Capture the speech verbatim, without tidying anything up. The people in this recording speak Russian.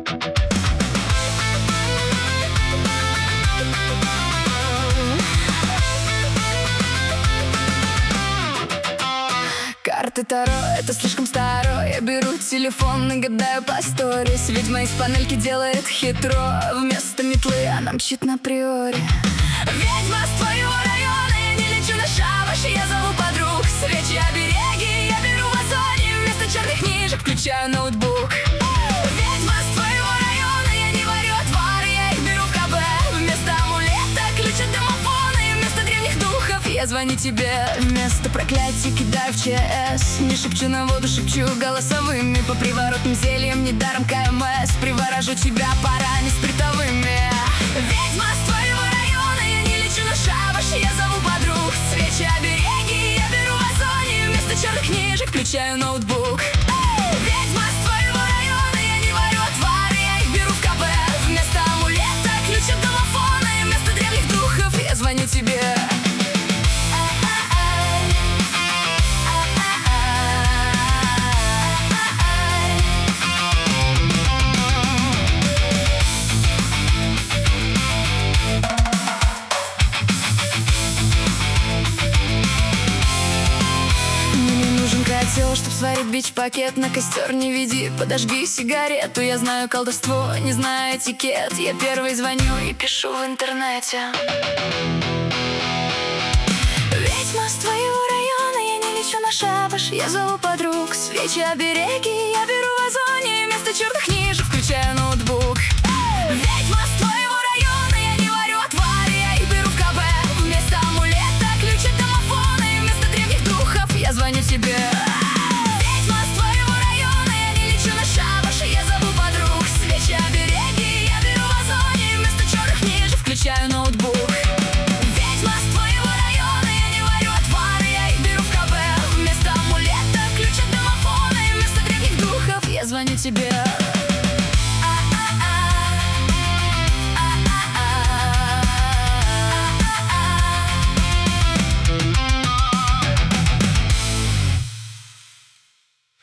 Карты Таро — это слишком старо. Я беру телефон и гадаю по сторис. Ведьма из панельки делает хитро. Вместо метлы она мчит на приоре. Ведьма с твоего района, я не лечу на шабаш. Я зову подруг, свечи, обереги я беру в озоне. Вместо черных книжек включаю ноутбук. Ведьма с твоего района, я не варю отвары, я их беру в ка бэ. Вместо амулета ключ от домофона, и вместо древних духов я звоню тебе. Вместо проклятий кидаю в че эс. Не шепчу на воду, шепчу голосовыми. По приворотным зельям, недаром ка эм эс. Приворожу тебя парами спиртовыми. Ведьма с твоего района, я не лечу на шабаш. Я зову подруг, свечи, обереги я беру в озоне. Вместо черных книжек включаю ноутбук. Ведьма с твоего района, я не варю отвары, я их беру в ка бэ. Вместо амулета ключ от домофона, и вместо древних духов я звоню тебе. Котел, чтоб сварить бич-пакет, на костер не веди, подожги сигарету. Я знаю колдовство, не знаю этикет. Я первый звоню и пишу в интернете. Ведьма с твоего района, я не лечу на шабаш. Я зову подруг, свечи, обереги я беру в озоне. Вместо черных книжек включаю ноутбук. Ведьма с твоего района, я не варю отвары, я их беру в ка бэ. Вместо амулета ключ от домофона, и вместо древних духов я звоню тебе. Включаю ноутбук. Ведьма с твоего района, я не варю отвары, я их беру в ка бэ. Вместо амулета ключ от домофона, и вместо древних духов я звоню тебе.